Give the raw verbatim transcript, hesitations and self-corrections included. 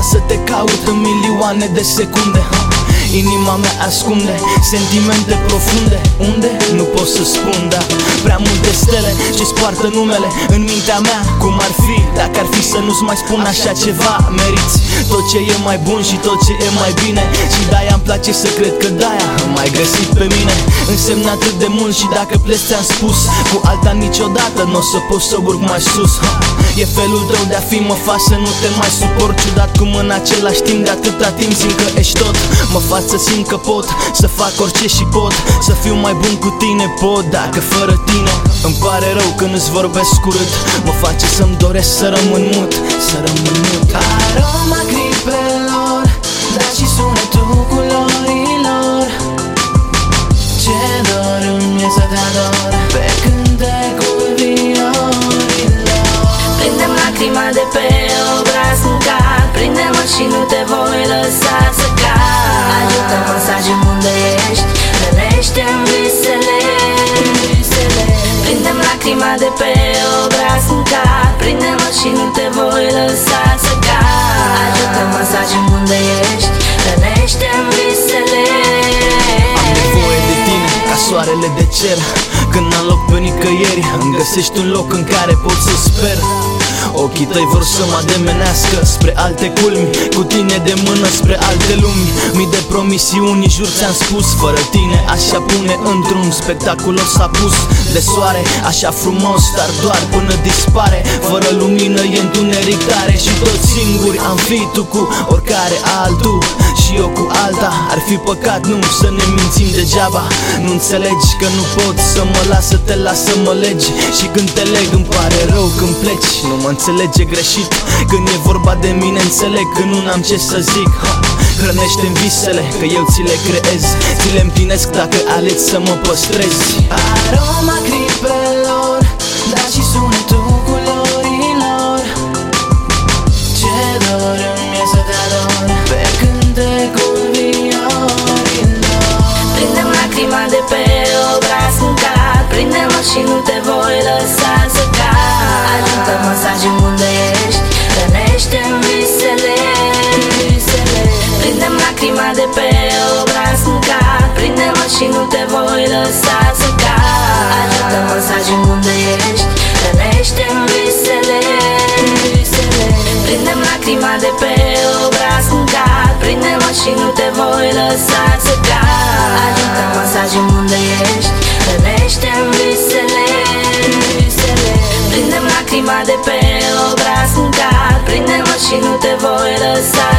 să te caut în milioane de secunde. Inima mea ascunde sentimente profunde, unde? Nu pot să spun, dar prea multe stele ce-ți poartă numele în mintea mea. Cum ar fi, dacă ar fi să nu-ți mai spun așa ceva? Meriți tot ce e mai bun și tot ce e mai bine, și de-aia îmi place să cred că de-aia m-ai găsit pe mine. Însemn atât de mult și dacă pleci ți-am spus, cu alta niciodată n-o să pot să urc mai sus. E felul tău de a fi, mă faci să nu te mai suport. Ciudat cum în același timp de atâta timp simt că ești tot. Mă faci să simt că pot să fac orice și pot să fiu mai bun cu tine, pot, dacă fără tine îmi pare rău când îți vorbesc urât. Mă face să-mi doresc să rămân mut, să rămân mut. Aroma clipelor, dar și sunetul culorilor. Ce dor îmi e să te ador pe cântecul viorilor. Prinde-mi lacrima de pe obraz în cad, prinde-mă și nu te voi lăsa să cad. Ajută-mă să ajung unde ești, rănește-mi visele. Prinde-mi lacrima de pe obraz în cad, prinde-mă și nu te voi lăsa să cad. Ajută-mă să ajung unde ești, rănește-mi visele. Am nevoie de tine ca soarele de cer, când n-am loc pe nicăieri, îmi găsești un loc în care pot să sper. Ochii tăi vor să mă ademenească spre alte culmi, cu tine de mână spre alte lumi. Mii de promisiuni, jur ți-am spus, fără tine așa pune într-un spectaculos apus de soare. Așa frumos, dar doar până dispare. Fără lumină e întuneric tare și tot singuri am fi, tu cu oricare altul și eu cu alta. Ar fi păcat, nu, să ne mințim degeaba. Nu înțelegi că nu pot să mă las să te las să mă legi, și când te leg îmi pare rău când pleci. Nu mă înțelege greșit, când e vorba de mine înțeleg că nu am ce să zic. Hrănește-mi visele, că eu ți le creez, ți le împlinesc dacă alegi să mă păstrezi. Aroma clipelor, dar și sunetul culorilor. Ce dor îmi e să te ador pe cântecul viorilor. Prinde-mi lacrima de pe obraz în cad, prinde-mă și nu te voi lăsa să cad. Ajută-mă să ajung unde ești, rănește-mi visele. Prinde-mi lacrima de pe obraz în cad, prinde-mă și nu te voi lăsa să cad. Ajută-mă să ajung unde ești, rănește-mi visele. Prinde-mi lacrima de pe obraz în cad, prinde-mă și nu te voi lăsa să cad. Ajută-mă să ajung unde ești, rănește-mi visele. Prinde-mi lacrima de pe obraz în cad, prinde-mă și nu te voi lăsa